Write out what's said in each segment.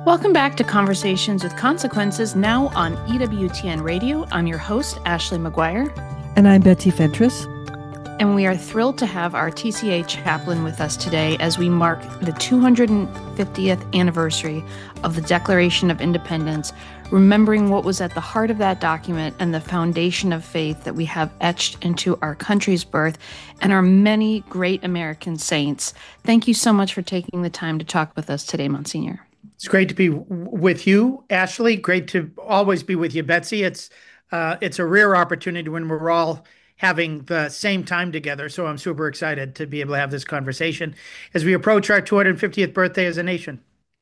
Welcome back to Conversations with Consequences, now on EWTN Radio. I'm your host, Ashley McGuire. And I'm Betsy Fentress. And we are thrilled to have our TCA chaplain with us today as we mark the 250th anniversary of the Declaration of Independence, remembering what was at the heart of that document and the foundation of faith that we have etched into our country's birth and our many great American saints. Thank you so much for taking the time to talk with us today, Monsignor. It's great to be with you, Ashley. Great to always be with you, Betsy. It's a rare opportunity when we're all having the same time together. So I'm super excited to be able to have this conversation as we approach our 250th birthday as a nation.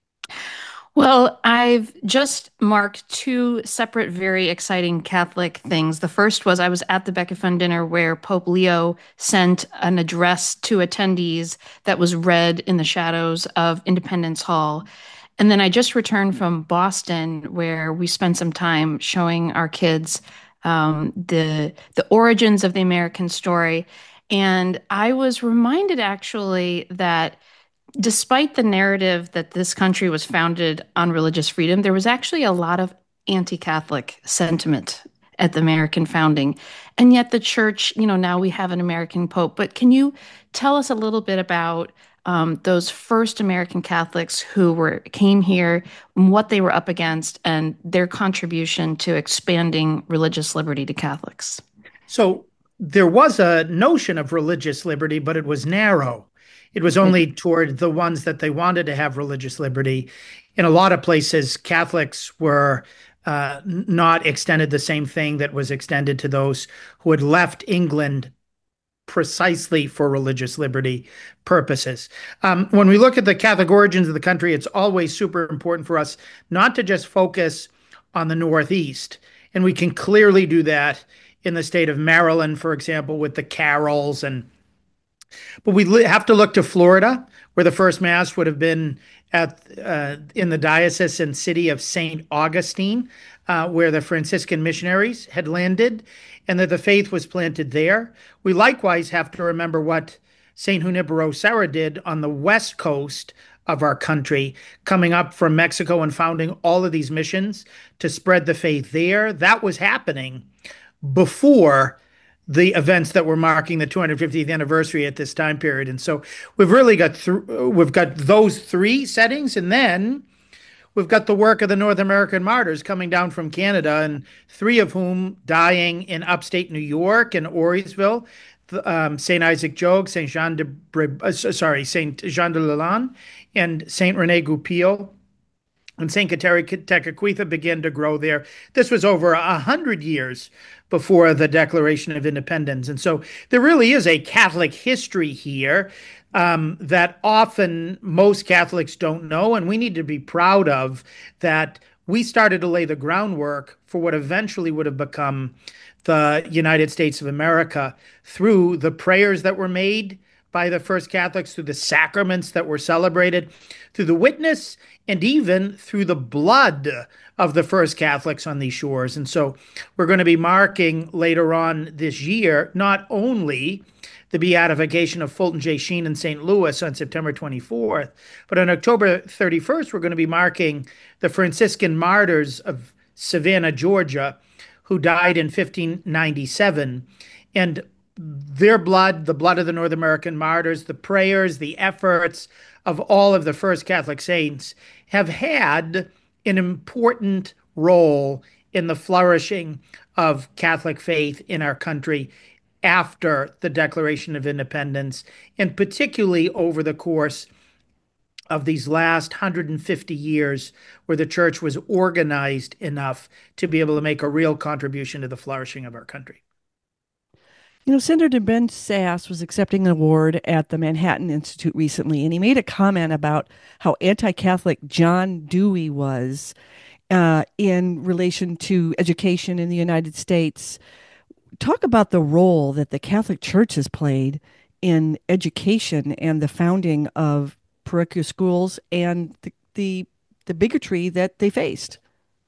Well, I've just marked two separate, very exciting Catholic things. The first was I was at the Becket Fund dinner where Pope Leo sent an address to attendees that was read in the shadows of Independence Hall. And then I just returned from Boston where we spent some time showing our kids the origins of the American story. And I was reminded actually that despite the narrative that this country was founded on religious freedom, there was actually a lot of anti-Catholic sentiment at the American founding. And yet the church, now we have an American pope. But can you tell us a little bit about those first American Catholics who came here, what they were up against, and their contribution to expanding religious liberty to Catholics? So there was a notion of religious liberty, but it was narrow. It was only toward the ones that they wanted to have religious liberty. In a lot of places, Catholics were not extended the same thing that was extended to those who had left England precisely for religious liberty purposes. When we look at the Catholic origins of the country, it's always super important for us not to just focus on the Northeast. And we can clearly do that in the state of Maryland, for example, with the Carols. But we have to look to Florida, where the first Mass would have been in the diocese and city of St. Augustine, where the Franciscan missionaries had landed, and that the faith was planted there. We likewise have to remember what St. Junipero Serra did on the west coast of our country, coming up from Mexico and founding all of these missions to spread the faith there. That was happening before the events that were marking the 250th anniversary at this time period. And so we've really got those three settings, and then we've got the work of the North American martyrs coming down from Canada, and three of whom dying in upstate New York and Auriesville, St. Isaac Jogues, St. Jean St. Jean de Lalande, and St. Rene Goupil and St. Tekakwitha began to grow there. This was over 100 years before the Declaration of Independence. And so there really is a Catholic history here that often most Catholics don't know, and we need to be proud of, that we started to lay the groundwork for what eventually would have become the United States of America through the prayers that were made by the first Catholics, through the sacraments that were celebrated, through the witness, and even through the blood of the first Catholics on these shores. And so we're going to be marking later on this year not only the beatification of Fulton J. Sheen in St. Louis on September 24th, but on October 31st, we're going to be marking the Franciscan martyrs of Savannah, Georgia, who died in 1597. And their blood, the blood of the North American martyrs, the prayers, the efforts of all of the first Catholic saints have had an important role in the flourishing of Catholic faith in our country after the Declaration of Independence, and particularly over the course of these last 150 years where the church was organized enough to be able to make a real contribution to the flourishing of our country. Senator Ben Sasse was accepting an award at the Manhattan Institute recently, and he made a comment about how anti-Catholic John Dewey was in relation to education in the United States. Talk about the role that the Catholic Church has played in education and the founding of parochial schools and the bigotry that they faced.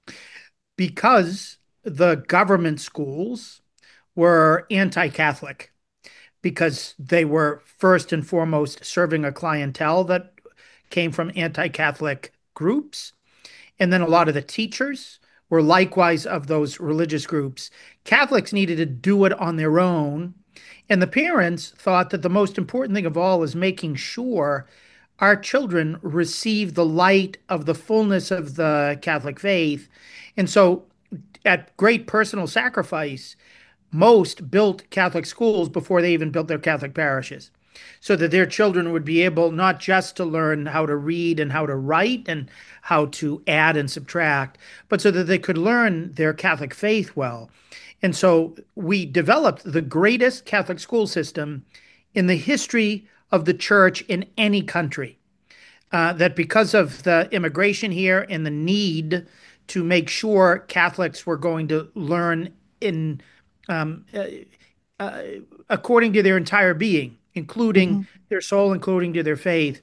Because the government schools were anti-Catholic, because they were first and foremost serving a clientele that came from anti-Catholic groups. And then a lot of the teachers were likewise of those religious groups. Catholics needed to do it on their own. And the parents thought that the most important thing of all is making sure our children receive the light of the fullness of the Catholic faith. And so, at great personal sacrifice, most built Catholic schools before they even built their Catholic parishes, so that their children would be able not just to learn how to read and how to write and how to add and subtract, but so that they could learn their Catholic faith well. And so we developed the greatest Catholic school system in the history of the church in any country. That because of the immigration here and the need to make sure Catholics were going to learn in um, uh, uh, according to their entire being, including Hmm. their soul, including to their faith.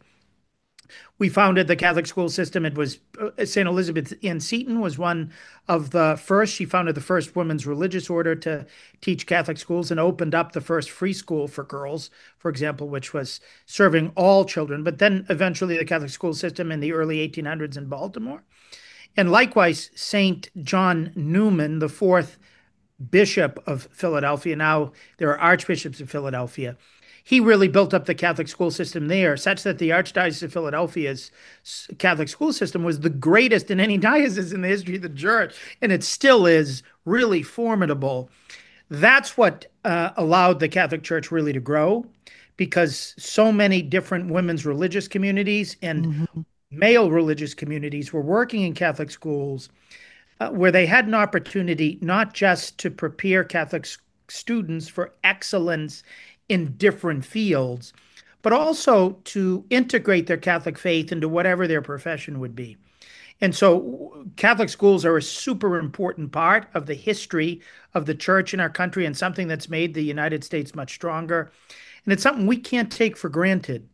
We founded the Catholic school system. It was St. Elizabeth Ann Seton was one of the first. She founded the first women's religious order to teach Catholic schools and opened up the first free school for girls, for example, which was serving all children. But then eventually the Catholic school system in the early 1800s in Baltimore. And likewise, St. John Newman, the fourth bishop of Philadelphia. Now there are archbishops of Philadelphia. He really built up the Catholic school system there, such that the Archdiocese of Philadelphia's Catholic school system was the greatest in any diocese in the history of the church, and it still is really formidable. That's what allowed the Catholic Church really to grow, because so many different women's religious communities and Hmm. male religious communities were working in Catholic schools where they had an opportunity not just to prepare Catholic students for excellence in different fields, but also to integrate their Catholic faith into whatever their profession would be. And so Catholic schools are a super important part of the history of the church in our country and something that's made the United States much stronger. And it's something we can't take for granted.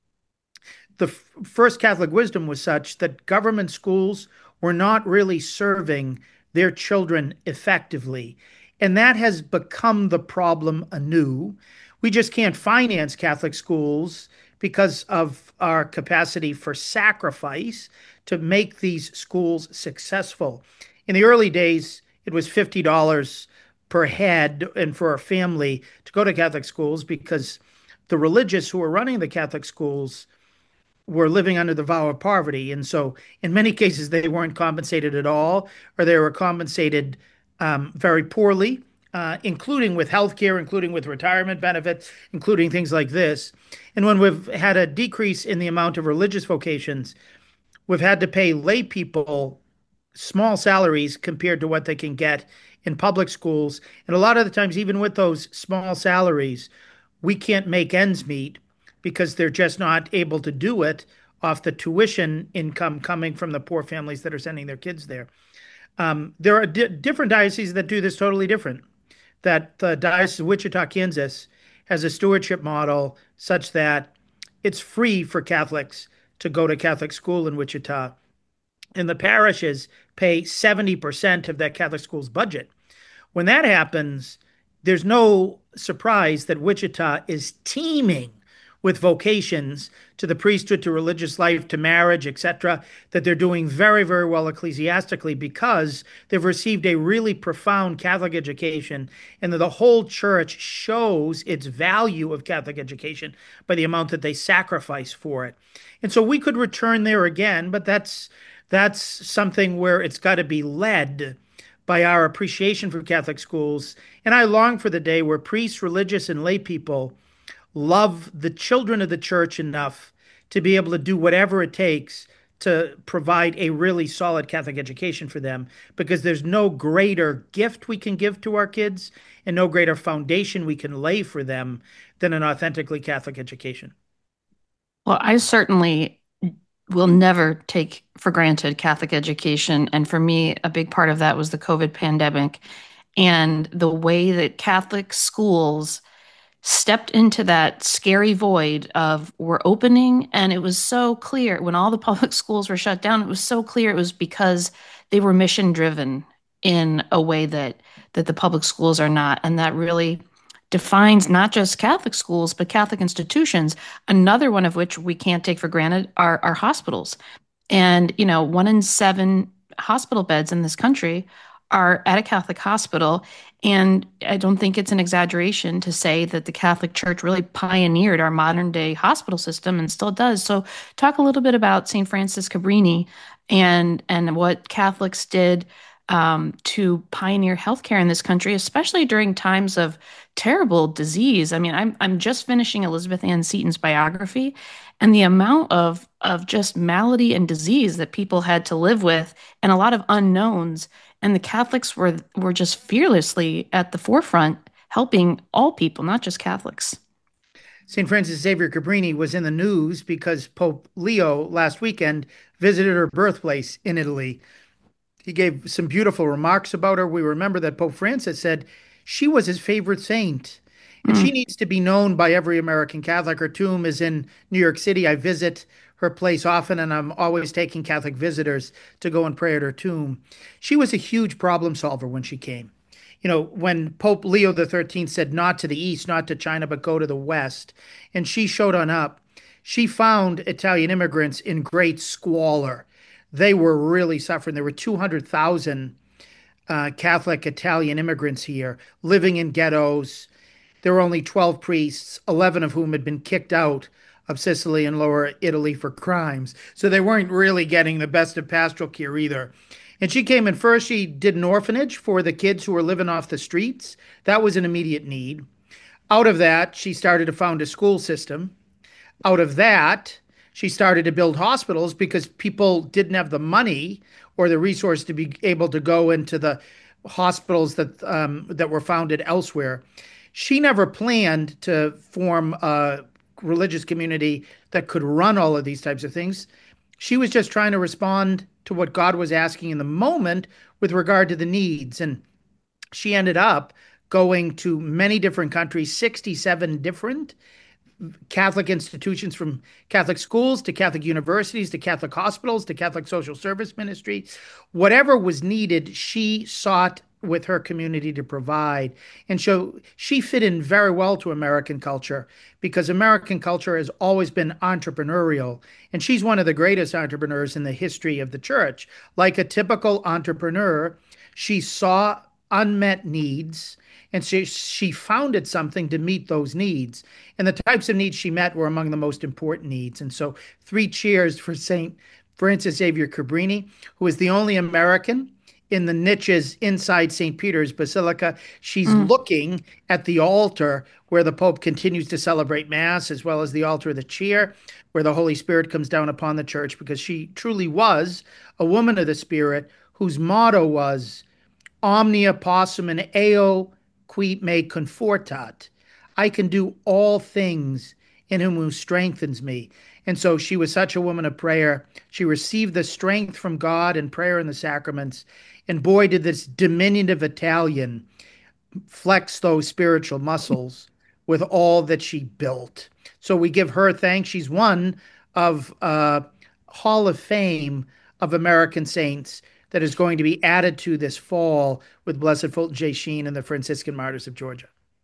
The first Catholic wisdom was such that government schools were not really serving their children effectively. And that has become the problem anew. We just can't finance Catholic schools because of our capacity for sacrifice to make these schools successful. In the early days, it was $50 per head and for a family to go to Catholic schools because the religious who were running the Catholic schools were living under the vow of poverty. And so, in many cases, they weren't compensated at all, or they were compensated very poorly, including with health care, including with retirement benefits, including things like this. And when we've had a decrease in the amount of religious vocations, we've had to pay lay people small salaries compared to what they can get in public schools. And a lot of the times, even with those small salaries, we can't make ends meet because they're just not able to do it off the tuition income coming from the poor families that are sending their kids there. There are different dioceses that do this totally different. That the Diocese of Wichita, Kansas, has a stewardship model such that it's free for Catholics to go to Catholic school in Wichita, and the parishes pay 70% of that Catholic school's budget. When that happens, there's no surprise that Wichita is teeming with vocations to the priesthood, to religious life, to marriage, etc., that they're doing very, very well ecclesiastically because they've received a really profound Catholic education, and that the whole church shows its value of Catholic education by the amount that they sacrifice for it. And so we could return there again, but that's something where it's got to be led by our appreciation for Catholic schools. And I long for the day where priests, religious, and lay people love the children of the church enough to be able to do whatever it takes to provide a really solid Catholic education for them, because there's no greater gift we can give to our kids and no greater foundation we can lay for them than an authentically Catholic education. Well, I certainly will never take for granted Catholic education. And for me, a big part of that was the COVID pandemic and the way that Catholic schools stepped into that scary void of we're opening. And it was so clear when all the public schools were shut down, it was so clear it was because they were mission driven in a way that the public schools are not. And that really defines not just Catholic schools, but Catholic institutions, another one of which we can't take for granted are hospitals. And, 1 in 7 hospital beds in this country are at a Catholic hospital. And I don't think it's an exaggeration to say that the Catholic Church really pioneered our modern day hospital system and still does. So, talk a little bit about St. Francis Cabrini and what Catholics did to pioneer healthcare in this country, especially during times of terrible disease. I mean, I'm just finishing Elizabeth Ann Seton's biography, and the amount of just malady and disease that people had to live with, and a lot of unknowns. And the Catholics were just fearlessly at the forefront, helping all people, not just Catholics. St. Francis Xavier Cabrini was in the news because Pope Leo last weekend visited her birthplace in Italy. He gave some beautiful remarks about her. We remember that Pope Francis said she was his favorite saint, and she Mm. needs to be known by every American Catholic. Her tomb is in New York City. I visit her place often, and I'm always taking Catholic visitors to go and pray at her tomb. She was a huge problem solver when she came. When Pope Leo the 13th said not to the east, not to China, but go to the west, and she showed on up, she found Italian immigrants in great squalor. They were really suffering. There were 200,000 Catholic Italian immigrants here living in ghettos. There were only 12 priests, 11 of whom had been kicked out of Sicily and Lower Italy for crimes. So they weren't really getting the best of pastoral care either. And she came in first. She did an orphanage for the kids who were living off the streets. That was an immediate need. Out of that, she started to found a school system. Out of that, she started to build hospitals because people didn't have the money or the resource to be able to go into the hospitals that were founded elsewhere. She never planned to form a religious community that could run all of these types of things. She was just trying to respond to what God was asking in the moment with regard to the needs. And she ended up going to many different countries, 67 different Catholic institutions, from Catholic schools to Catholic universities to Catholic hospitals to Catholic social service ministry. Whatever was needed, she sought with her community to provide. And so she fit in very well to American culture because American culture has always been entrepreneurial. And she's one of the greatest entrepreneurs in the history of the church. Like a typical entrepreneur, she saw unmet needs and she founded something to meet those needs. And the types of needs she met were among the most important needs. And so, three cheers for St. Francis Xavier Cabrini, who is the only American in the niches inside St. Peter's Basilica. She's Mm. looking at the altar where the Pope continues to celebrate Mass, as well as the altar of the chair, where the Holy Spirit comes down upon the church, because she truly was a woman of the Spirit whose motto was Omnia possum and eo qui me confortat. I can do all things in him who strengthens me. And so she was such a woman of prayer. She received the strength from God in prayer and the sacraments. And boy, did this diminutive Italian flex those spiritual muscles with all that she built. So we give her thanks. She's one of Hall of Fame of American saints that is going to be added to this fall with Blessed Fulton J. Sheen and the Franciscan Martyrs of Georgia.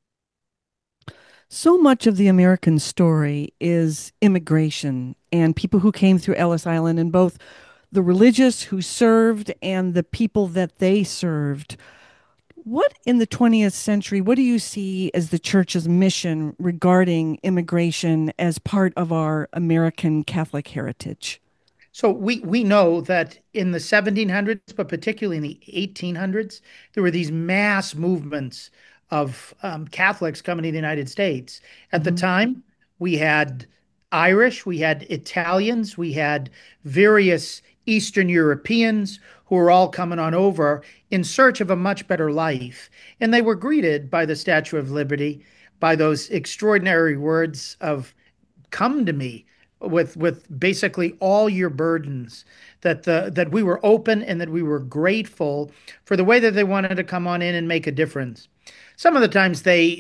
So much of the American story is immigration and people who came through Ellis Island, and both the religious who served and the people that they served. What in the 20th century, what do you see as the church's mission regarding immigration as part of our American Catholic heritage? So we know that in the 1700s, but particularly in the 1800s, there were these mass movements of Catholics coming to the United States. At the Mhm. time, we had Irish, we had Italians, we had various Eastern Europeans who were all coming on over in search of a much better life. And they were greeted by the Statue of Liberty, by those extraordinary words of come to me with basically all your burdens, that we were open and that we were grateful for the way that they wanted to come on in and make a difference. Some of the times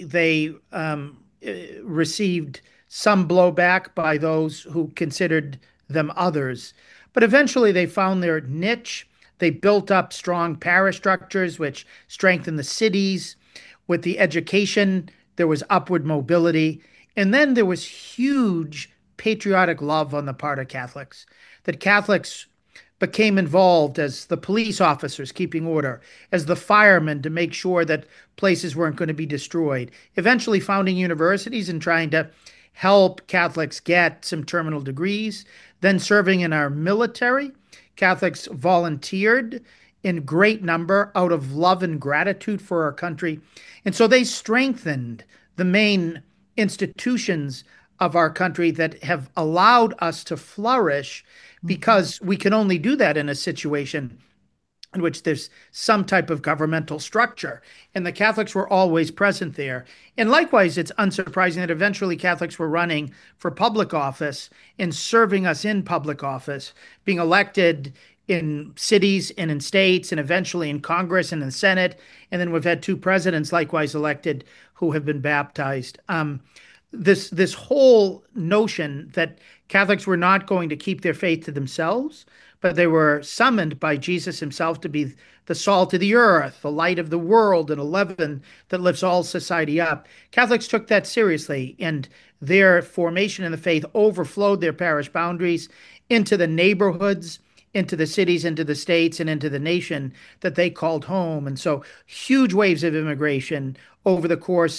they received some blowback by those who considered them others, but eventually they found their niche. They built up strong parish structures which strengthened the cities. With the education, there was upward mobility. And then there was huge patriotic love on the part of Catholics, that Catholics became involved as the police officers keeping order, as the firemen to make sure that places weren't going to be destroyed, eventually founding universities and trying to help Catholics get some terminal degrees, then serving in our military. Catholics volunteered in great number out of love and gratitude for our country. And so they strengthened the main institutions of our country that have allowed us to flourish Mhm. because we can only do that in a situation in which there's some type of governmental structure. And the Catholics were always present there. And likewise, it's unsurprising that eventually Catholics were running for public office and serving us in public office, being elected in cities and in states and eventually in Congress and in the Senate. And then we've had two presidents likewise elected who have been baptized. This whole notion that Catholics were not going to keep their faith to themselves, but they were summoned by Jesus himself to be the salt of the earth, the light of the world, and a leaven that lifts all society up. Catholics took that seriously, and their formation in the faith overflowed their parish boundaries into the neighborhoods, into the cities, into the states, and into the nation that they called home. And so, huge waves of immigration over the course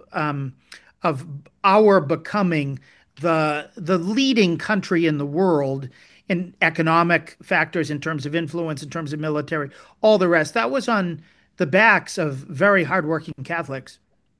of our becoming the leading country in the world in economic factors, in terms of influence, in terms of military, all the rest. That was on the backs of very hardworking Catholics.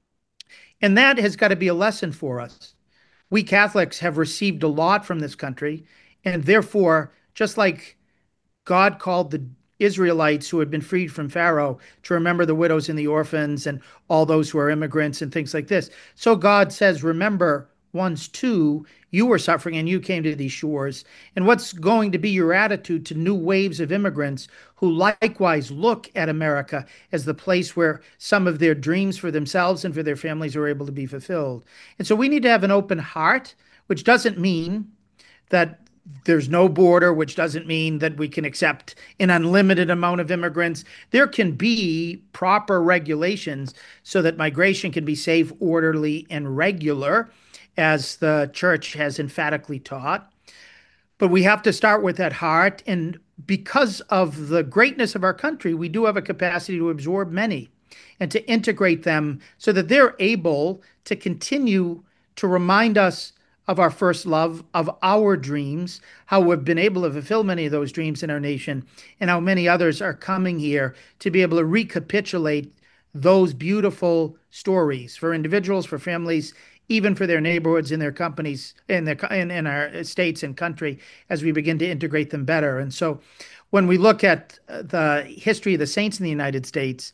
And that has got to be a lesson for us. We Catholics have received a lot from this country, and therefore, just like God called the Israelites who had been freed from Pharaoh to remember the widows and the orphans and all those who are immigrants and things like this. So God says, remember, once too, you were suffering and you came to these shores. And what's going to be your attitude to new waves of immigrants who likewise look at America as the place where some of their dreams for themselves and for their families are able to be fulfilled? And so we need to have an open heart, which doesn't mean that there's no border, which doesn't mean that we can accept an unlimited amount of immigrants. There can be proper regulations so that migration can be safe, orderly, and regular, as the church has emphatically taught. But we have to start with that heart. And because of the greatness of our country, we do have a capacity to absorb many and to integrate them so that they're able to continue to remind us of our first love, of our dreams, how we've been able to fulfill many of those dreams in our nation, and how many others are coming here to be able to recapitulate those beautiful stories for individuals, for families, even for their neighborhoods and their companies in our states and country as we begin to integrate them better. And so when we look at the history of the saints in the United States,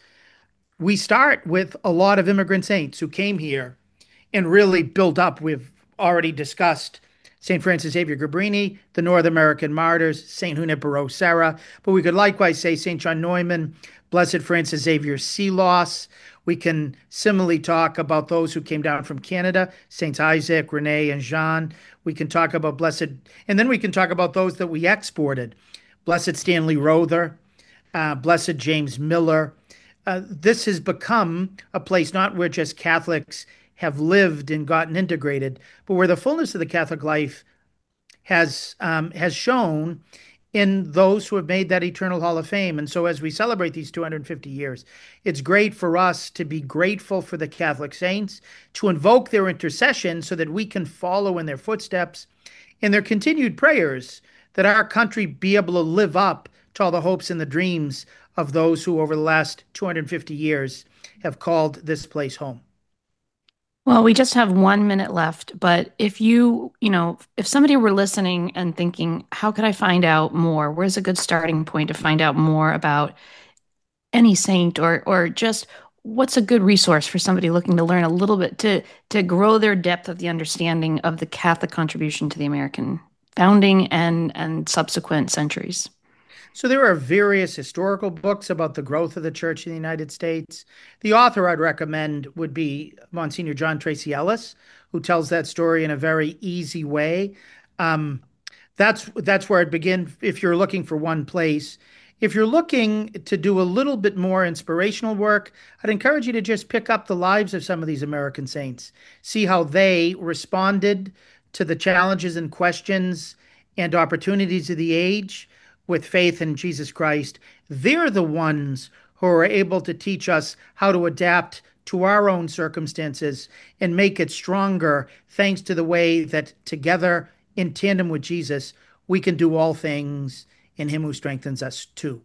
we start with a lot of immigrant saints who came here and really built up. We've already discussed St. Francis Xavier Cabrini, the North American martyrs, St. Junipero Serra, but we could likewise say St. John Neumann, Blessed Francis Xavier Seeloss. We can similarly talk about those who came down from Canada, Saints Isaac, Rene, and Jean. We can talk about and then we can talk about those that we exported. Blessed Stanley Rother, Blessed James Miller. This has become a place not where just Catholics have lived and gotten integrated, but where the fullness of the Catholic life has shown in those who have made that eternal Hall of Fame. And so, as we celebrate these 250 years, it's great for us to be grateful for the Catholic saints, to invoke their intercession so that we can follow in their footsteps, in their continued prayers that our country be able to live up to all the hopes and the dreams of those who, over the last 250 years, have called this place home. Well, we just have 1 minute left, but if somebody were listening and thinking, how could I find out more? Where's a good starting point to find out more about any saint or just what's a good resource for somebody looking to learn a little bit to grow their depth of the understanding of the Catholic contribution to the American founding and subsequent centuries? So there are various historical books about the growth of the church in the United States. The author I'd recommend would be Monsignor John Tracy Ellis, who tells that story in a very easy way. Um, that's where I'd begin if you're looking for one place. If you're looking to do a little bit more inspirational work, I'd encourage you to just pick up the lives of some of these American saints, see how they responded to the challenges and questions and opportunities of the age with faith in Jesus Christ, they're the ones who are able to teach us how to adapt to our own circumstances and make it stronger, thanks to the way that together in tandem with Jesus, we can do all things in Him who strengthens us too.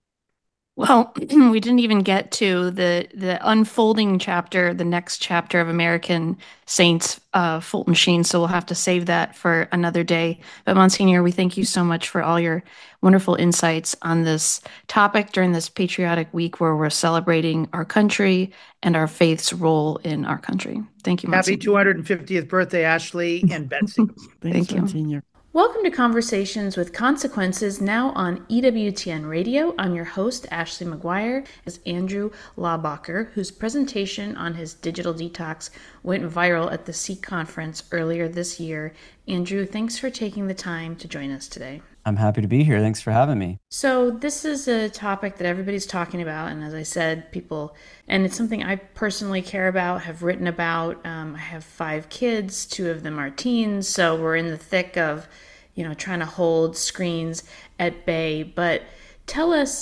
Well, we didn't even get to the unfolding chapter, the next chapter of American Saints, Fulton Sheen. So we'll have to save that for another day. But Monsignor, we thank you so much for all your wonderful insights on this topic during this patriotic week where we're celebrating our country and our faith's role in our country. Thank you, Happy Monsignor. 250th birthday, Ashley and Betsy. Thanks, Thank you. Monsignor. Welcome to Conversations with Consequences, now on EWTN Radio. I'm your host, Ashley McGuire, is Andrew Laubacher, whose presentation on his digital detox went viral at the Seek Conference earlier this year. Andrew, thanks for taking the time to join us today. I'm happy to be here. Thanks for having me. So this is a topic that everybody's talking about, and as I said, and it's something I personally care about, have written about. I have 5 kids, 2 of them are teens, so we're in the thick of, trying to hold screens at bay. But tell us,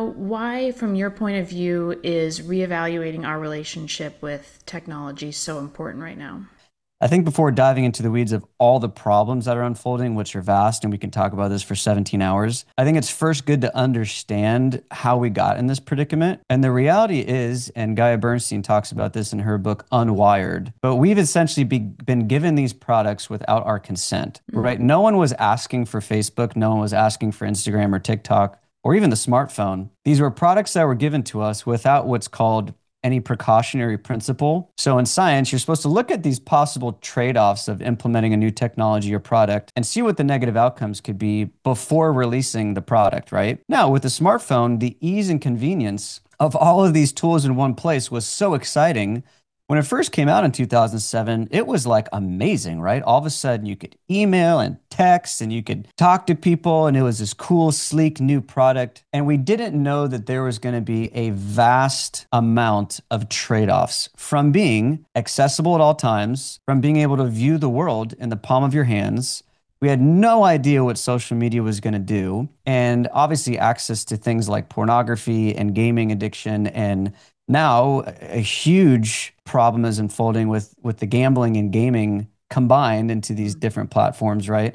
why, from your point of view, is reevaluating our relationship with technology so important right now? I think before diving into the weeds of all the problems that are unfolding, which are vast, and we can talk about this for 17 hours, I think it's first good to understand how we got in this predicament. And the reality is, and Gaia Bernstein talks about this in her book, Unwired, but we've essentially been given these products without our consent, right? No one was asking for Facebook. No one was asking for Instagram or TikTok or even the smartphone. These were products that were given to us without what's called any precautionary principle. So in science, you're supposed to look at these possible trade-offs of implementing a new technology or product and see what the negative outcomes could be before releasing the product, right? Now, with the smartphone, the ease and convenience of all of these tools in one place was so exciting. When it first came out in 2007, it was like amazing, right? All of a sudden you could email and text and you could talk to people, and it was this cool, sleek new product. And we didn't know that there was going to be a vast amount of trade-offs from being accessible at all times, from being able to view the world in the palm of your hands. We had no idea what social media was going to do. And obviously access to things like pornography and gaming addiction, and now a huge problem is unfolding with the gambling and gaming combined into these different platforms, right?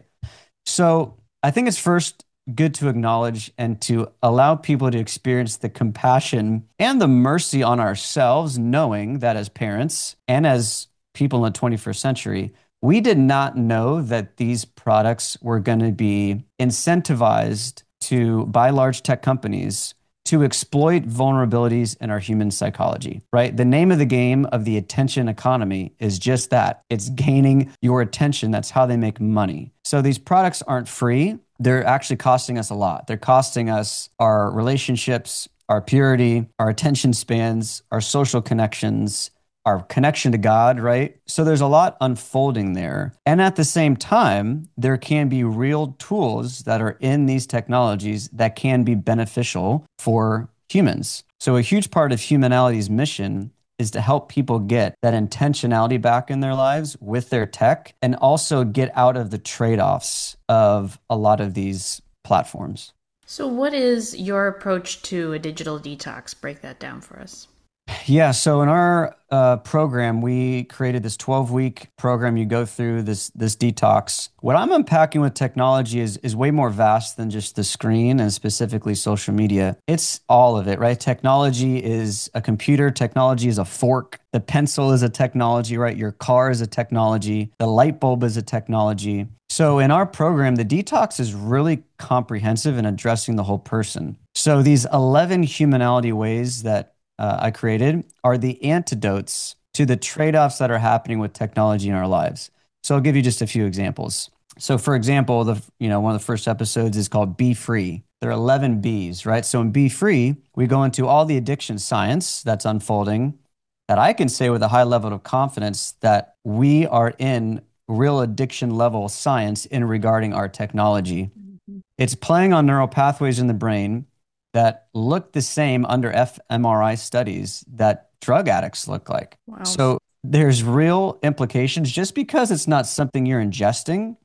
So I think it's first good to acknowledge and to allow people to experience the compassion and the mercy on ourselves, knowing that as parents and as people in the 21st century, we did not know that these products were going to be incentivized by large tech companies to exploit vulnerabilities in our human psychology, right? The name of the game of the attention economy is just that. It's gaining your attention. That's how they make money. So these products aren't free. They're actually costing us a lot. They're costing us our relationships, our purity, our attention spans, our social connections, our connection to God, right? So there's a lot unfolding there. And at the same time, there can be real tools that are in these technologies that can be beneficial for humans. So a huge part of humanity's mission is to help people get that intentionality back in their lives with their tech, and also get out of the trade-offs of a lot of these platforms. So what is your approach to a digital detox? Break that down for us. Yeah, so in our program, we created this 12-week program. You go through this detox. What I'm unpacking with technology is way more vast than just the screen and specifically social media. It's all of it, right? Technology is a computer. Technology is a fork. The pencil is a technology, right? Your car is a technology. The light bulb is a technology. So in our program, the detox is really comprehensive in addressing the whole person. So these 11 humanality ways that I created are the antidotes to the trade-offs that are happening with technology in our lives. So I'll give you just a few examples. So for example, one of the first episodes is called Be Free. There are 11 B's, right? So in Be Free, we go into all the addiction science that's unfolding, that I can say with a high level of confidence that we are in real addiction level science in regarding our technology. It's playing on neural pathways in the brain that look the same under fMRI studies that drug addicts look like. Wow. So there's real implications. Just because it's not something you're ingesting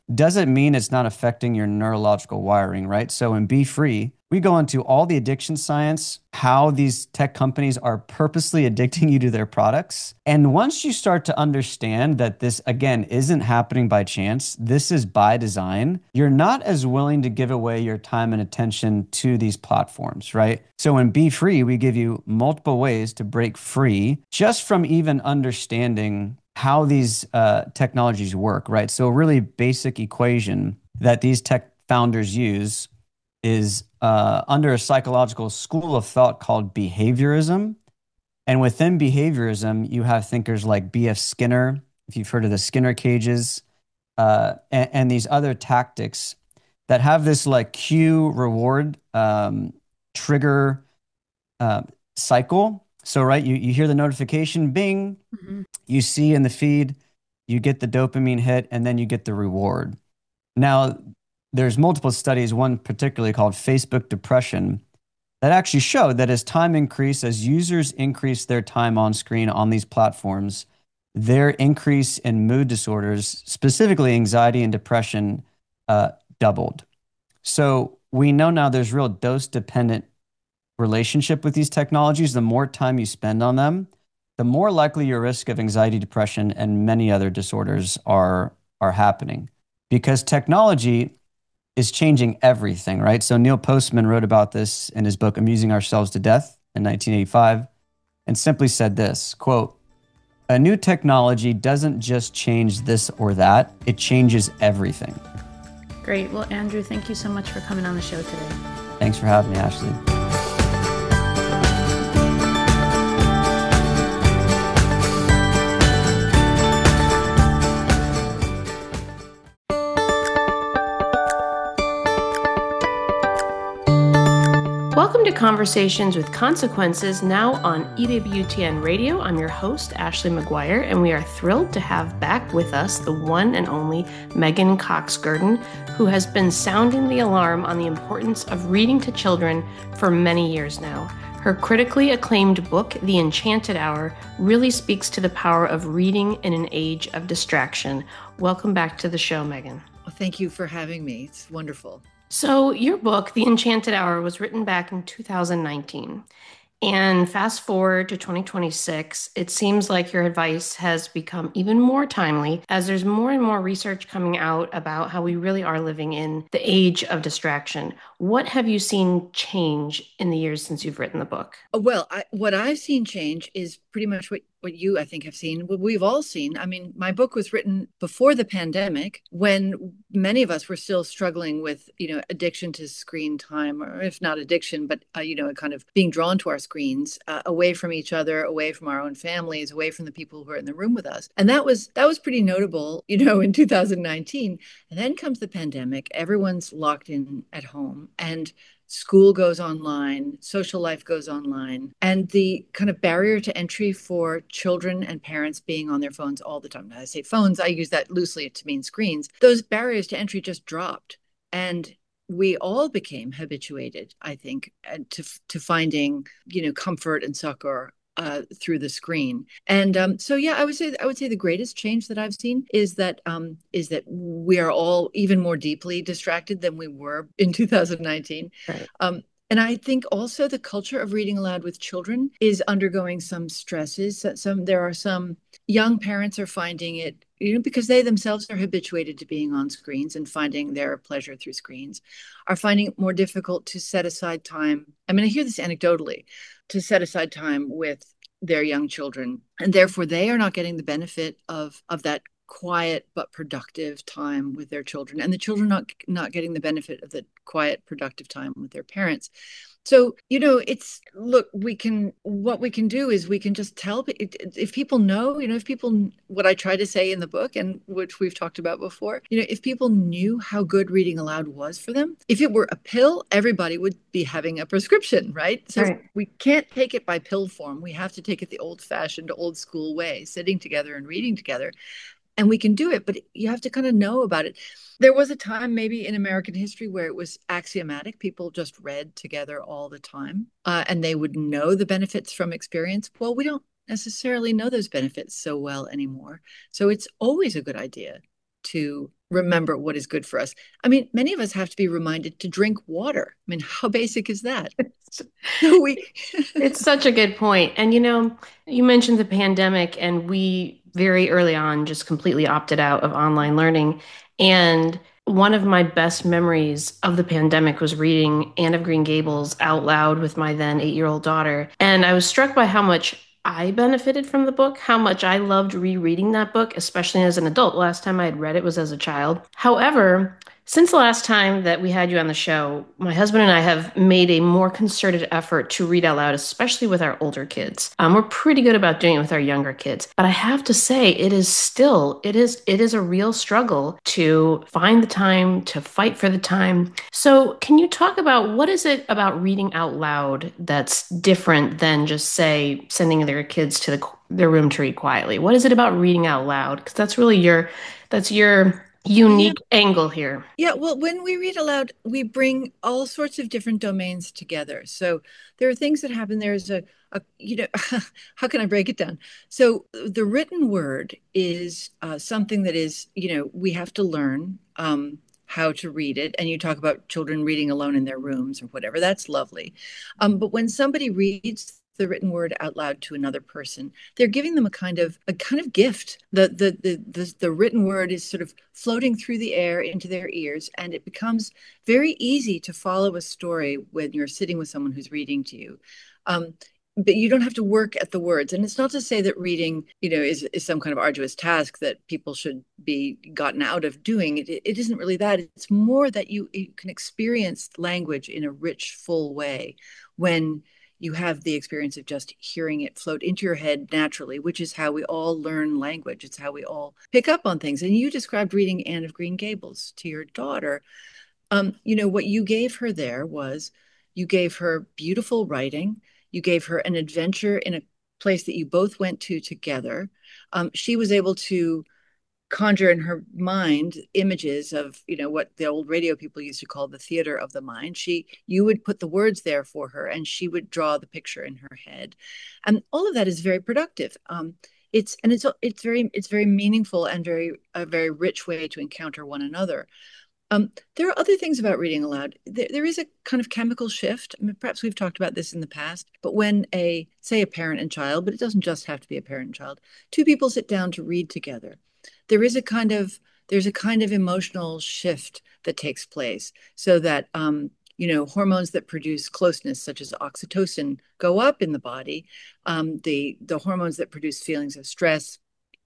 doesn't mean it's not affecting your neurological wiring, right? So in Be Free, we go into all the addiction science, how these tech companies are purposely addicting you to their products. And once you start to understand that this, again, isn't happening by chance, this is by design, you're not as willing to give away your time and attention to these platforms, right? So in Be Free, we give you multiple ways to break free just from even understanding how these technologies work, right? So a really basic equation that these tech founders use is under a psychological school of thought called behaviorism. And within behaviorism, you have thinkers like B.F. Skinner, if you've heard of the Skinner cages, and these other tactics that have this like cue reward trigger cycle. So, right, you hear the notification, bing, you see in the feed, you get the dopamine hit, and then you get the reward. Now, there's multiple studies, one particularly called Facebook Depression, that actually showed that as time increased, as users increase their time on screen on these platforms, their increase in mood disorders, specifically anxiety and depression, doubled. So we know now there's real dose-dependent relationship with these technologies. The more time you spend on them, the more likely your risk of anxiety, depression, and many other disorders are happening, because technology is changing everything, right? So Neil Postman wrote about this in his book, Amusing Ourselves to Death in 1985, and simply said this, quote, "A new technology doesn't just change this or that, it changes everything." Great. Well, Andrew, thank you so much for coming on the show today. Thanks for having me, Ashley. Welcome to Conversations with Consequences, now on EWTN Radio. I'm your host, Ashley McGuire, and we are thrilled to have back with us the one and only Megan Cox-Gurdon, who has been sounding the alarm on the importance of reading to children for many years now. Her critically acclaimed book, The Enchanted Hour, really speaks to the power of reading in an age of distraction. Welcome back to the show, Megan. Well, thank you for having me. It's wonderful. So your book, The Enchanted Hour, was written back in 2019. And fast forward to 2026, it seems like your advice has become even more timely as there's more and more research coming out about how we really are living in the age of distraction. What have you seen change in the years since you've written the book? Well, what I've seen change is pretty much what you, I think, have seen, what we've all seen. I mean, my book was written before the pandemic, when many of us were still struggling with, addiction to screen time, or if not addiction, but, kind of being drawn to our screens, away from each other, away from our own families, away from the people who are in the room with us. And that was pretty notable, in 2019. And then comes the pandemic. Everyone's locked in at home, and school goes online, social life goes online, and the kind of barrier to entry for children and parents being on their phones all the time. Now, I say phones, I use that loosely to mean screens. Those barriers to entry just dropped. And we all became habituated, I think, to finding, comfort and succor through the screen. And I would say the greatest change that I've seen is that we are all even more deeply distracted than we were in 2019. Right. And I think also the culture of reading aloud with children is undergoing some stresses. There are some young parents are finding it, because they themselves are habituated to being on screens and finding their pleasure through screens, are finding it more difficult to set aside time. I mean, I hear this anecdotally, to set aside time with their young children. And therefore, they are not getting the benefit of that quiet but productive time with their children. And the children not getting the benefit of the quiet, productive time with their parents. So, what we can do is we can just tell, if people know, what I try to say in the book, and which we've talked about before, if people knew how good reading aloud was for them, if it were a pill, everybody would be having a prescription, right? So Right. We can't take it by pill form. We have to take it the old-fashioned, old school way, sitting together and reading together. And we can do it, but you have to kind of know about it. There was a time maybe in American history where it was axiomatic. People just read together all the time, and they would know the benefits from experience. Well, we don't necessarily know those benefits so well anymore. So it's always a good idea to remember what is good for us. I mean, many of us have to be reminded to drink water. I mean, how basic is that? So we It's such a good point. And you mentioned the pandemic, and we very early on just completely opted out of online learning. And one of my best memories of the pandemic was reading Anne of Green Gables out loud with my then 8-year-old daughter. And I was struck by how much I benefited from the book, how much I loved rereading that book, especially as an adult. Last time I had read it was as a child. However, since the last time that we had you on the show, my husband and I have made a more concerted effort to read out loud, especially with our older kids. We're pretty good about doing it with our younger kids, but I have to say, it is a real struggle to find the time, to fight for the time. So, can you talk about what is it about reading out loud that's different than just say sending their kids to their room to read quietly? What is it about reading out loud? Because that's your Yeah. unique angle here. Yeah, well, when we read aloud, we bring all sorts of different domains together. So there are things that happen. There's how can I break it down? So the written word is something that is, we have to learn how to read it. And you talk about children reading alone in their rooms or whatever. That's lovely. But when somebody reads the written word out loud to another person, they're giving them a kind of gift. The written word is sort of floating through the air into their ears, and it becomes very easy to follow a story when you're sitting with someone who's reading to you. But you don't have to work at the words. And it's not to say that reading, is some kind of arduous task that people should be gotten out of doing. It isn't really that. It's more that you can experience language in a rich, full way when you have the experience of just hearing it float into your head naturally, which is how we all learn language. It's how we all pick up on things. And you described reading Anne of Green Gables to your daughter. What you gave her there was you gave her beautiful writing. You gave her an adventure in a place that you both went to together. She was able to conjure in her mind images of what the old radio people used to call the theater of the mind. You would put the words there for her, and she would draw the picture in her head, and all of that is very productive. It's very meaningful and a very rich way to encounter one another. There are other things about reading aloud. There is a kind of chemical shift. I mean, perhaps we've talked about this in the past, but when say a parent and child, but it doesn't just have to be a parent and child, two people sit down to read together, there's a kind of emotional shift that takes place, so that hormones that produce closeness, such as oxytocin, go up in the body. The hormones that produce feelings of stress,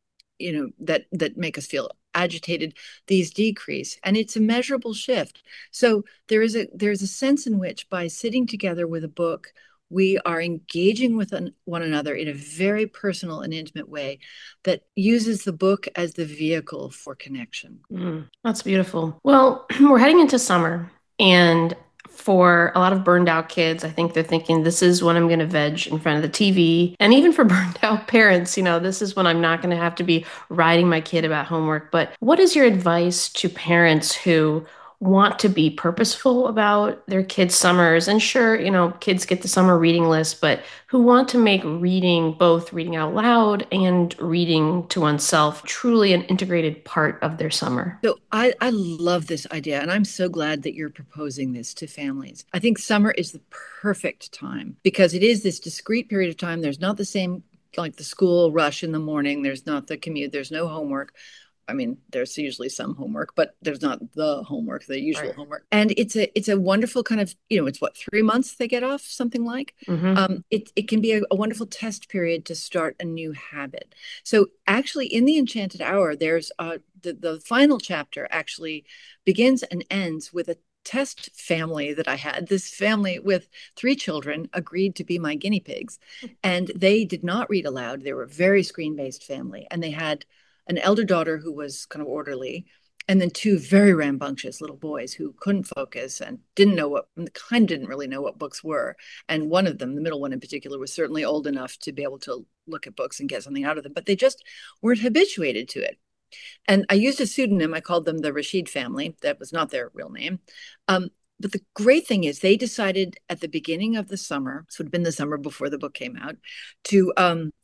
that make us feel agitated, these decrease, and it's a measurable shift. So there's a sense in which, by sitting together with a book, we are engaging with one another in a very personal and intimate way that uses the book as the vehicle for connection. That's beautiful. Well, we're heading into summer, and for a lot of burned out kids, I think they're thinking this is when I'm going to veg in front of the TV. And even for burned out parents, this is when I'm not going to have to be writing my kid about homework. But what is your advice to parents who want to be purposeful about their kids' summers? And sure, kids get the summer reading list, but who want to make reading, both reading out loud and reading to oneself, truly an integrated part of their summer? So I love this idea, and I'm so glad that you're proposing this to families. I think summer is the perfect time because it is this discrete period of time. There's not the same, like the school rush in the morning. There's not the commute. There's no homework. I mean, there's usually some homework, but there's not the homework, the usual Right. homework. And it's a wonderful kind of, it's what, 3 months they get off, something like. It can be a wonderful test period to start a new habit. So actually, in the Enchanted Hour, there's the final chapter actually begins and ends with a test family that I had. This family with 3 children agreed to be my guinea pigs, and they did not read aloud. They were a very screen-based family, and they had an elder daughter who was kind of orderly, and then 2 very rambunctious little boys who couldn't focus and didn't really know what books were. And one of them, the middle one in particular, was certainly old enough to be able to look at books and get something out of them, but they just weren't habituated to it. And I used a pseudonym. I called them the Rashid family. That was not their real name. But the great thing is they decided at the beginning of the summer, so it would have been the summer before the book came out, to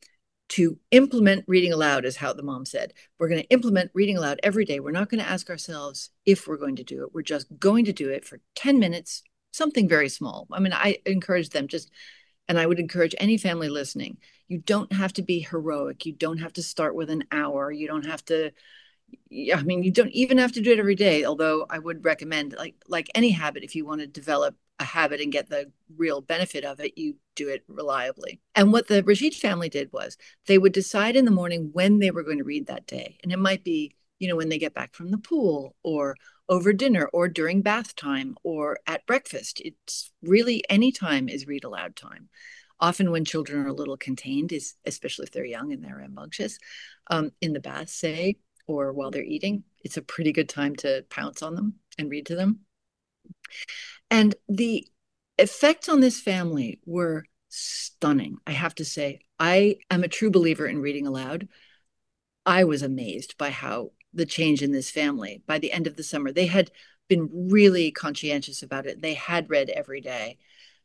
to implement reading aloud, is how the mom said. We're going to implement reading aloud every day. We're not going to ask ourselves if we're going to do it. We're just going to do it for 10 minutes, something very small. I mean, I encourage them just, and I would encourage any family listening, you don't have to be heroic. You don't have to start with an hour. You don't have to, I mean, you don't even have to do it every day, although I would recommend, like any habit, if you want to develop a habit and get the real benefit of it, you do it reliably. And what the Rashid family did was they would decide in the morning when they were going to read that day. And it might be, when they get back from the pool, or over dinner, or during bath time, or at breakfast. It's really any time is read aloud time. Often when children are a little contained, is especially if they're young and they're rambunctious, in the bath, say, or while they're eating, it's a pretty good time to pounce on them and read to them. And the effects on this family were stunning, I have to say. I am a true believer in reading aloud. I was amazed by how the change in this family, by the end of the summer, they had been really conscientious about it. They had read every day.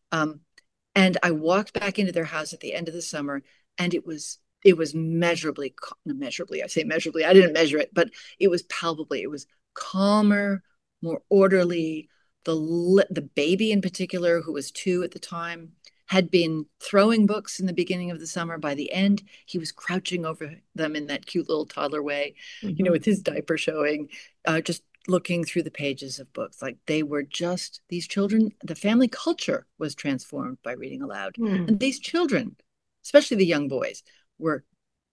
And I walked back into their house at the end of the summer, and it was measurably, I say measurably, I didn't measure it, but it was palpably, it was calmer, more orderly. The baby in particular, who was 2 at the time, had been throwing books in the beginning of the summer. By the end, he was crouching over them in that cute little toddler way, with his diaper showing, just looking through the pages of books. Like, they were just, these children, the family culture was transformed by reading aloud. And these children, especially the young boys, were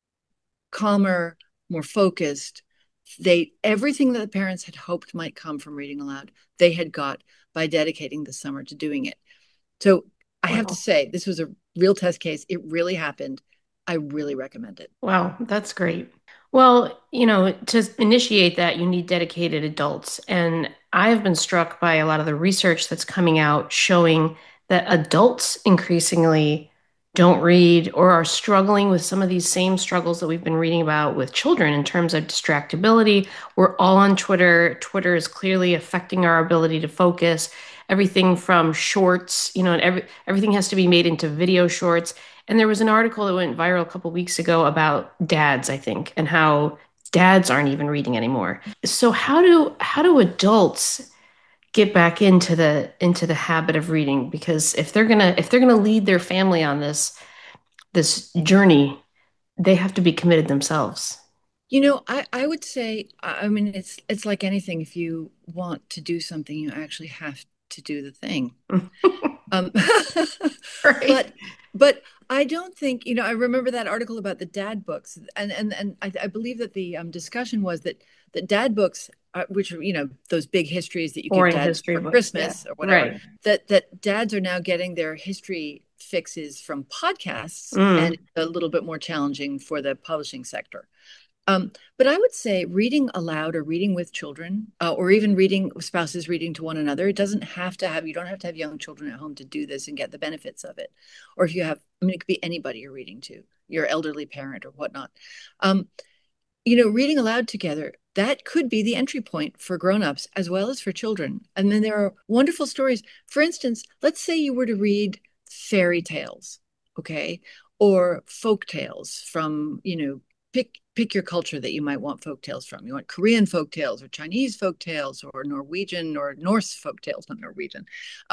calmer, more focused. Everything that the parents had hoped might come from reading aloud, they had got by dedicating the summer to doing it. So I have to say, this was a real test case. It really happened. I really recommend it. Wow, that's great. Well, to initiate that, you need dedicated adults. And I have been struck by a lot of the research that's coming out showing that adults increasingly don't read, or are struggling with some of these same struggles that we've been reading about with children in terms of distractibility. We're all on Twitter. Twitter is clearly affecting our ability to focus. Everything from shorts, and everything has to be made into video shorts. And there was an article that went viral a couple weeks ago about dads, I think, and how dads aren't even reading anymore. So how do adults get back into the habit of reading? Because if they're gonna lead their family on this journey, they have to be committed themselves. I would say, I mean, it's like anything. If you want to do something, you actually have to do the thing. Um, Right. but I don't think, I remember that article about the dad books, and I believe that the discussion was that dad books, which are, those big histories that you give Boring dads history for books. Yeah. Christmas or whatever, Right. that dads are now getting their history fixes from podcasts, and it's a little bit more challenging for the publishing sector. But I would say reading aloud, or reading with children, or even reading spouses reading to one another, you don't have to have young children at home to do this and get the benefits of it. Or if you have, I mean, it could be anybody you're reading to, your elderly parent or whatnot. Reading aloud together, that could be the entry point for grown-ups as well as for children. And then there are wonderful stories. For instance, let's say you were to read fairy tales, okay, or folk tales from, pick your culture that you might want folk tales from. You want Korean folk tales, or Chinese folk tales, or Norwegian or Norse folk tales, not Norwegian.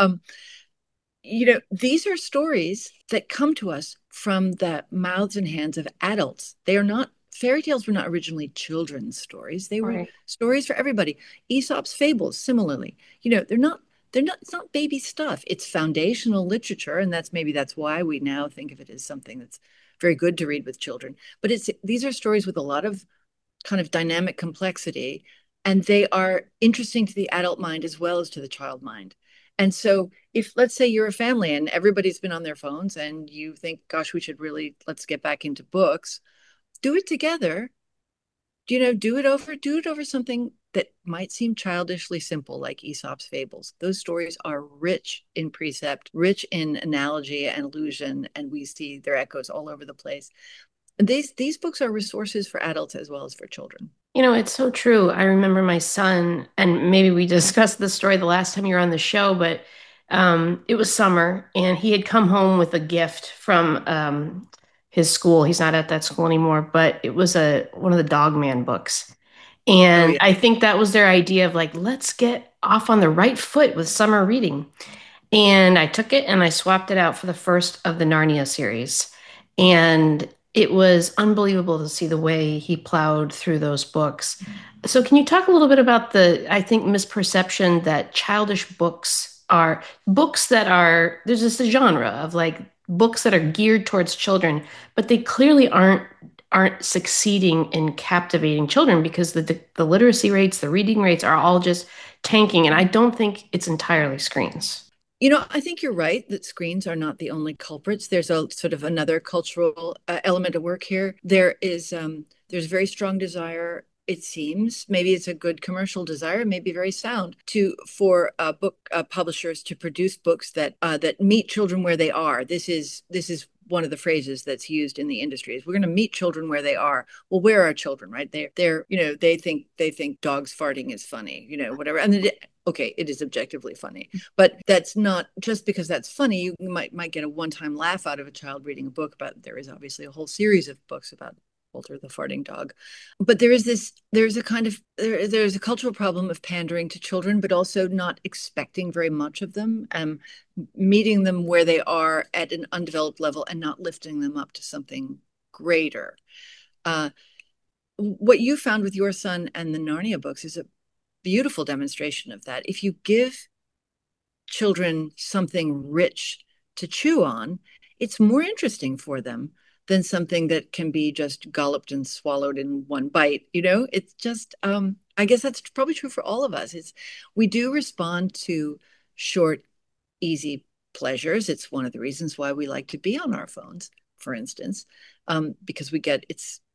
These are stories that come to us from the mouths and hands of adults. Fairy tales were not originally children's stories. They were Right. stories for everybody. Aesop's fables, similarly, it's not baby stuff. It's foundational literature. And that's why we now think of it as something that's very good to read with children. But these are stories with a lot of kind of dynamic complexity, and they are interesting to the adult mind as well as to the child mind. And so if, let's say, you're a family and everybody's been on their phones, and you think, gosh, let's get back into books, do it together. Do it over something that might seem childishly simple, like Aesop's fables. Those stories are rich in precept, rich in analogy and allusion, and we see their echoes all over the place. And these books are resources for adults as well as for children. It's so true. I remember my son, and maybe we discussed this story the last time you were on the show, but it was summer, and he had come home with a gift from his school. He's not at that school anymore, but it was a one of the Dog Man books. Oh And yeah. I think that was their idea of like, let's get off on the right foot with summer reading. And I took it and I swapped it out for the first of the Narnia series. And it was unbelievable to see the way he plowed through those books. So, can you talk a little bit about the, I think, misperception that childish books are books that are, there's this genre of like books that are geared towards children, but they clearly aren't succeeding in captivating children because the literacy rates, the reading rates are all just tanking. And I don't think it's entirely screens. I think you're right that screens are not the only culprits. There's a sort of another cultural element of work here. There's very strong desire. It seems maybe it's a good commercial desire, maybe very sound for book publishers to produce books that meet children where they are. This is one of the phrases that's used in the industry is we're going to meet children where they are. Well, where are children, right? They're they think dogs farting is funny, whatever. And okay, it is objectively funny, but that's not just because that's funny. You might get a one-time laugh out of a child reading a book about. There is obviously a whole series of books about Walter the farting dog, but there's a cultural problem of pandering to children, but also not expecting very much of them, meeting them where they are at an undeveloped level and not lifting them up to something greater. Uh, what you found with your son and the Narnia books is a beautiful demonstration of that. If you give children something rich to chew on, it's more interesting for them than something that can be just gulped and swallowed in one bite. It's just, I guess that's probably true for all of us. We do respond to short, easy pleasures. It's one of the reasons why we like to be on our phones, for instance, because we get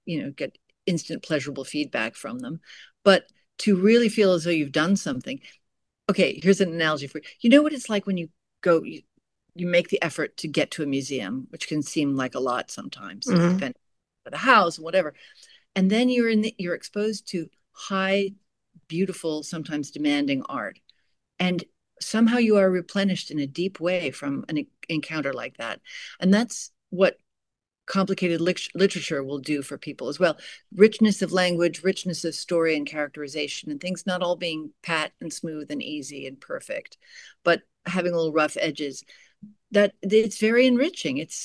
instant pleasurable feedback from them. But to really feel as though you've done something. Okay, here's an analogy for you. You know what it's like when you make the effort to get to a museum, which can seem like a lot sometimes, depending on the house and whatever. And then you're exposed to high, beautiful, sometimes demanding art. And somehow you are replenished in a deep way from an encounter like that. And that's what complicated literature will do for people as well. Richness of language, richness of story and characterization, and things not all being pat and smooth and easy and perfect, but having little rough edges. That it's very enriching. It's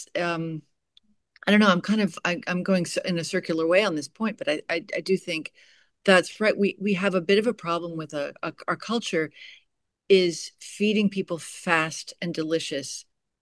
I don't know. I'm going in a circular way on this point, but I do think that's right. We have a bit of a problem with our culture is feeding people fast and delicious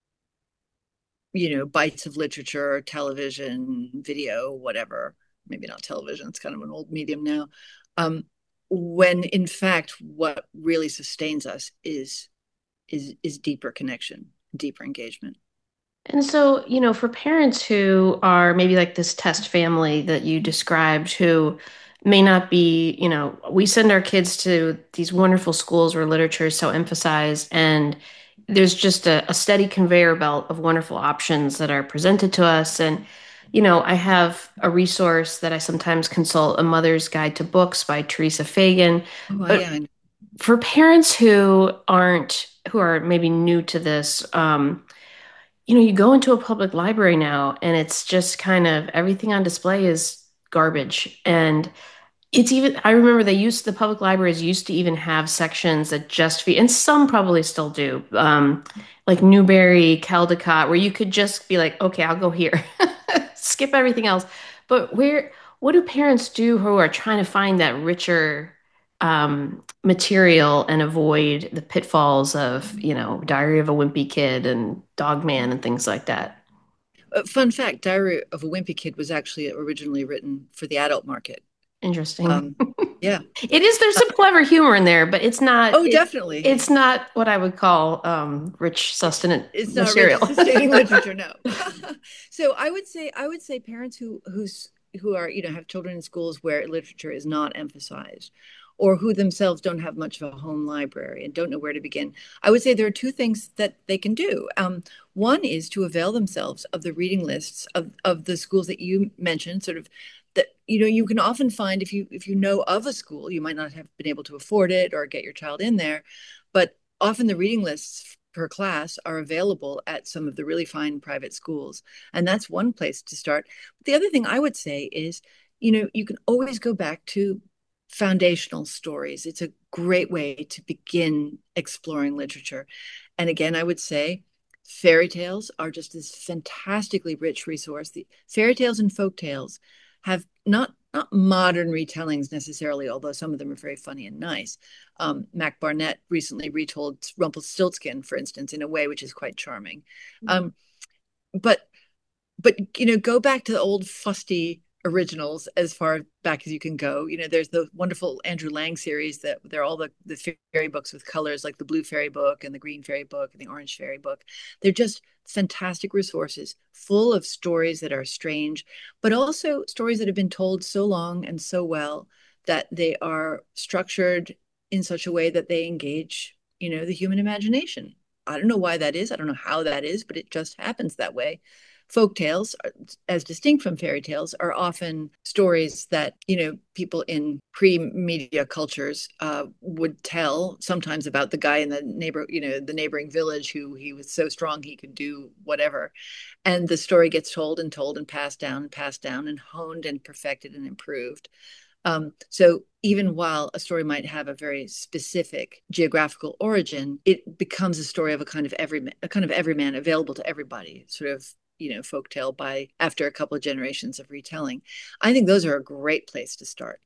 bites of literature, television, video, whatever. Maybe not television, it's kind of an old medium now. When in fact, what really sustains us is deeper connection, deeper engagement. And so, for parents who are maybe like this test family that you described, who may not be, we send our kids to these wonderful schools where literature is so emphasized, and there's just a steady conveyor belt of wonderful options that are presented to us. And, I have a resource that I sometimes consult, A Mother's Guide to Books by Teresa Fagan. Oh, But yeah. for parents who are maybe new to this, you go into a public library now and it's just kind of everything on display is garbage. And I remember the public libraries used to even have sections that just feed, and some probably still do, like Newberry, Caldecott, where you could just be like, okay, I'll go here, skip everything else. But what do parents do who are trying to find that richer material and avoid the pitfalls of, Diary of a Wimpy Kid and Dog Man and things like that? Fun fact, Diary of a Wimpy Kid was actually originally written for the adult market. Interesting. Yeah. There's some clever humor in there, but Oh, definitely. It's not what I would call rich sustenance It's material. not rich sustaining literature, no. So I would say parents who are, have children in schools where literature is not emphasized, or who themselves don't have much of a home library and don't know where to begin. I would say there are two things that they can do. One is to avail themselves of the reading lists of the schools that you mentioned, sort of that, you can often find if you know of a school, you might not have been able to afford it or get your child in there, but often the reading lists per class are available at some of the really fine private schools. And that's one place to start. But the other thing I would say is, you can always go back to foundational stories. It's a great way to begin exploring literature. And again, I would say fairy tales are just this fantastically rich resource. The fairy tales and folk tales have not modern retellings necessarily, although some of them are very funny and nice. Mac Barnett recently retold Rumpelstiltskin, for instance, in a way which is quite charming. But go back to the old fusty originals as far back as you can go. There's the wonderful Andrew Lang series that they're all the fairy books with colors, like the blue fairy book and the green fairy book and the orange fairy book. They're just fantastic resources full of stories that are strange, but also stories that have been told so long and so well that they are structured in such a way that they engage, the human imagination. I don't know why that is. I don't know how that is, but it just happens that way. Folk tales, as distinct from fairy tales, are often stories that people in pre-media cultures would tell, sometimes about the guy in the neighboring village who he was so strong he could do whatever, and the story gets told and passed down and honed and perfected and improved. So even while a story might have a very specific geographical origin, it becomes a story of a kind of everyman available to everybody, sort of folktale by after a couple of generations of retelling. I think those are a great place to start.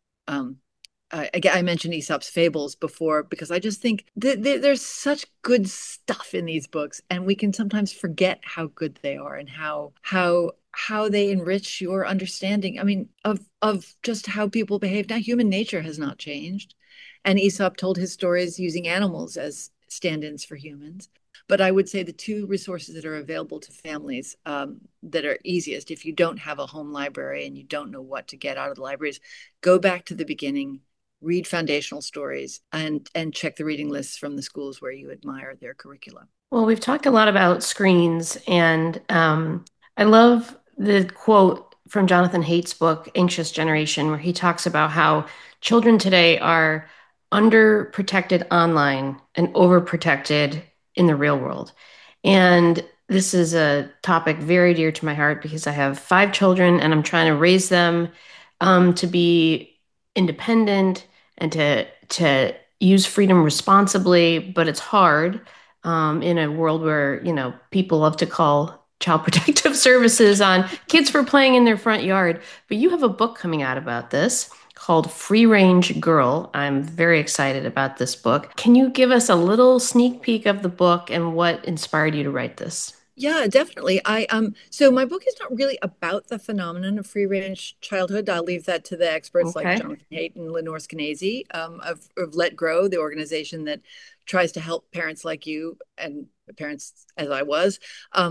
I mentioned Aesop's fables before because I just think there's such good stuff in these books, and we can sometimes forget how good they are and how they enrich your understanding. I mean, of just how people behave. Now, human nature has not changed, and Aesop told his stories using animals as stand-ins for humans. But I would say the two resources that are available to families that are easiest, if you don't have a home library and you don't know what to get out of the libraries, go back to the beginning, read foundational stories, and check the reading lists from the schools where you admire their curricula. Well, we've talked a lot about screens, and I love the quote from Jonathan Haidt's book, Anxious Generation, where he talks about how children today are underprotected online and overprotected in the real world. And this is a topic very dear to my heart because I have 5 children and I'm trying to raise them to be independent and to use freedom responsibly, but it's hard in a world where, people love to call child protective services on kids for playing in their front yard. But you have a book coming out about this called Free Range Girl. I'm very excited about this book. Can you give us a little sneak peek of the book and what inspired you to write this? Yeah, definitely. So my book is not really about the phenomenon of free range childhood. I'll leave that to the experts like Okay. Jonathan Haidt and Lenore Skenazy of Let Grow, the organization that tries to help parents like you and parents as I was,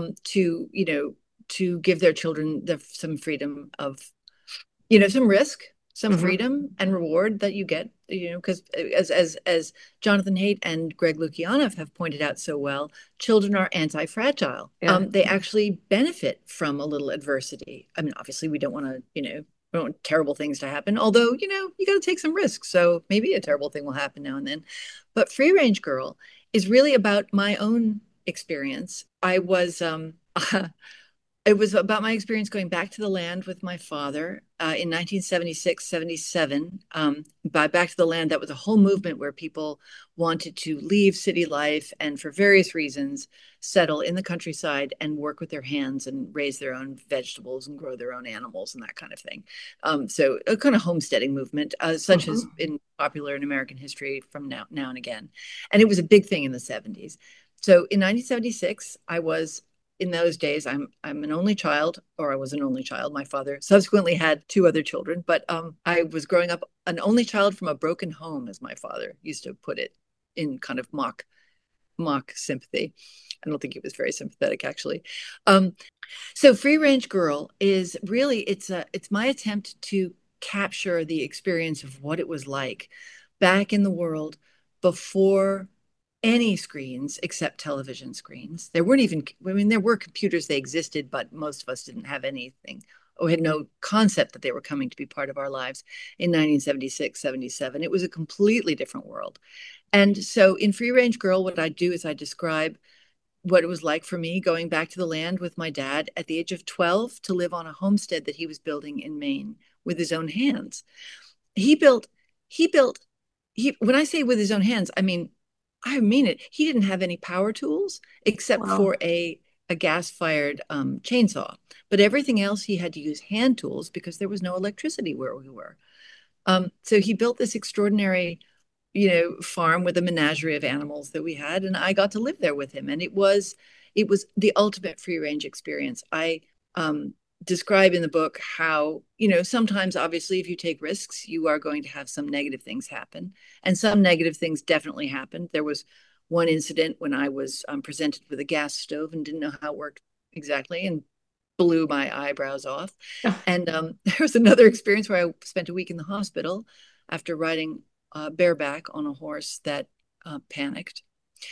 to give their children some freedom of, some risk, some Mm-hmm. freedom and reward that you get, because as Jonathan Haidt and Greg Lukianoff have pointed out so well, children are anti-fragile. Yeah. They actually benefit from a little adversity. I mean, obviously, we don't want to, we don't want terrible things to happen. Although, you got to take some risks. So maybe a terrible thing will happen now and then. But Free Range Girl is really about my own experience. It was about my experience going back to the land with my father in 1976, 77. By Back to the Land, that was a whole movement where people wanted to leave city life and for various reasons settle in the countryside and work with their hands and raise their own vegetables and grow their own animals and that kind of thing. So a kind of homesteading movement, such Mm-hmm. as been popular in American history from now and again. And it was a big thing in the 70s. So in 1976, in those days, I'm an only child, or I was an only child. My father subsequently had 2 other children, but I was growing up an only child from a broken home, as my father used to put it, in kind of mock sympathy. I don't think he was very sympathetic, actually. So Free Range Girl is really it's my attempt to capture the experience of what it was like back in the world before any screens except television screens. There weren't even, I mean, there were computers, they existed, but most of us didn't have anything or had no concept that they were coming to be part of our lives in 1976, 77. It was a completely different world. And so in Free Range Girl, what I do is I describe what it was like for me going back to the land with my dad at the age of 12 to live on a homestead that he was building in Maine with his own hands. He built, he built, when I say with his own hands, I mean it. He didn't have any power tools except Wow. for a gas-fired chainsaw. But everything else he had to use hand tools because there was no electricity where we were. So he built this extraordinary, farm with a menagerie of animals that we had, and I got to live there with him. And it was the ultimate free range experience. I describe in the book how, sometimes obviously if you take risks, you are going to have some negative things happen. And some negative things definitely happened. There was one incident when I was presented with a gas stove and didn't know how it worked exactly and blew my eyebrows off. And there was another experience where I spent a week in the hospital after riding bareback on a horse that panicked.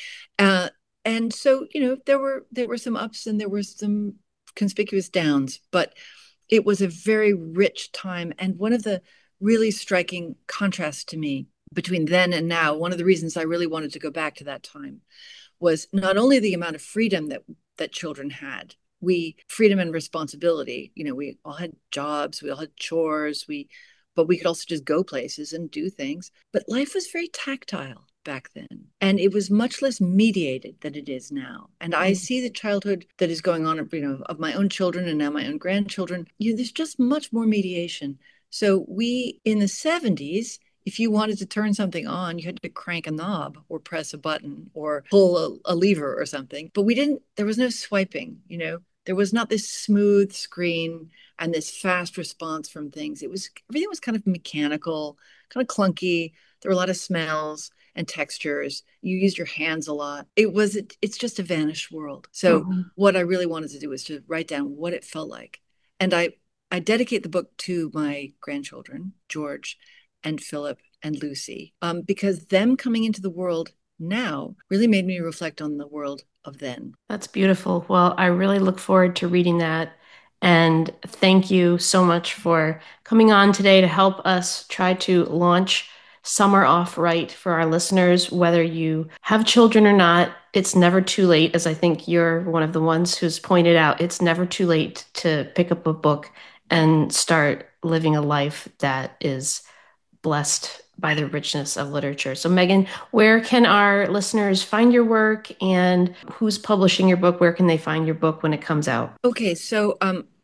And so, there were some ups and there were some conspicuous downs, but it was a very rich time. And one of the really striking contrasts to me between then and now, one of the reasons I really wanted to go back to that time was not only the amount of freedom that children had, freedom and responsibility. We all had jobs, we all had chores, but we could also just go places and do things. But life was very tactile back then, and it was much less mediated than it is now. And I see the childhood that is going on, of my own children and now my own grandchildren. There's just much more mediation. So we, in the 70s, if you wanted to turn something on, you had to crank a knob or press a button or pull a lever or something. But there was no swiping, there was not this smooth screen and this fast response from things. Everything was kind of mechanical, kind of clunky. There were a lot of smells and textures. You used your hands a lot. It's just a vanished world. So what I really wanted to do was to write down what it felt like. And I dedicate the book to my grandchildren, George and Philip and Lucy, because them coming into the world now really made me reflect on the world of then. That's beautiful. Well, I really look forward to reading that. And thank you so much for coming on today to help us try to launch Summer Off Right for our listeners. Whether you have children or not, it's never too late, as I think you're one of the ones who's pointed out, it's never too late to pick up a book and start living a life that is blessed by the richness of literature. So Megan, where can our listeners find your work, and who's publishing your book? Where can they find your book when it comes out? Okay, so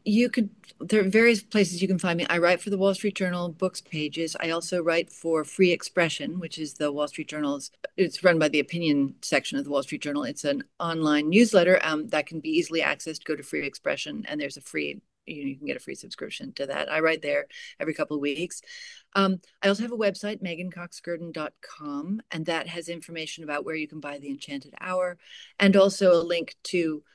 there are various places you can find me. I write for the Wall Street Journal books pages. I also write for Free Expression, which is the Wall Street Journal's, it's run by the opinion section of the Wall Street Journal. It's an online newsletter that can be easily accessed. Go to Free Expression and there's you can get a free subscription to that. I write there every couple of weeks. I also have a website, megancoxgurdon.com, and that has information about where you can buy The Enchanted Hour, and also a link to,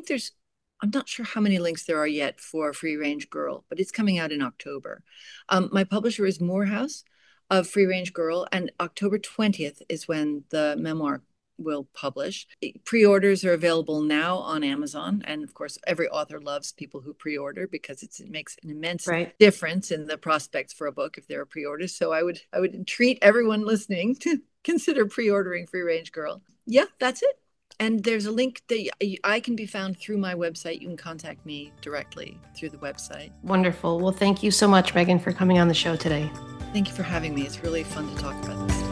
I'm not sure how many links there are yet for Free Range Girl, but it's coming out in October. My publisher is Morehouse of Free Range Girl, and October 20th is when the memoir will publish. Pre-orders are available now on Amazon. And of course, every author loves people who pre-order because it makes an immense difference in the prospects for a book if there are pre-orders. So I would treat everyone listening to consider pre-ordering Free Range Girl. Yeah, that's it. And there's a link that I can be found through my website. You can contact me directly through the website. Wonderful. Well, thank you so much, Megan, for coming on the show today. Thank you for having me. It's really fun to talk about this.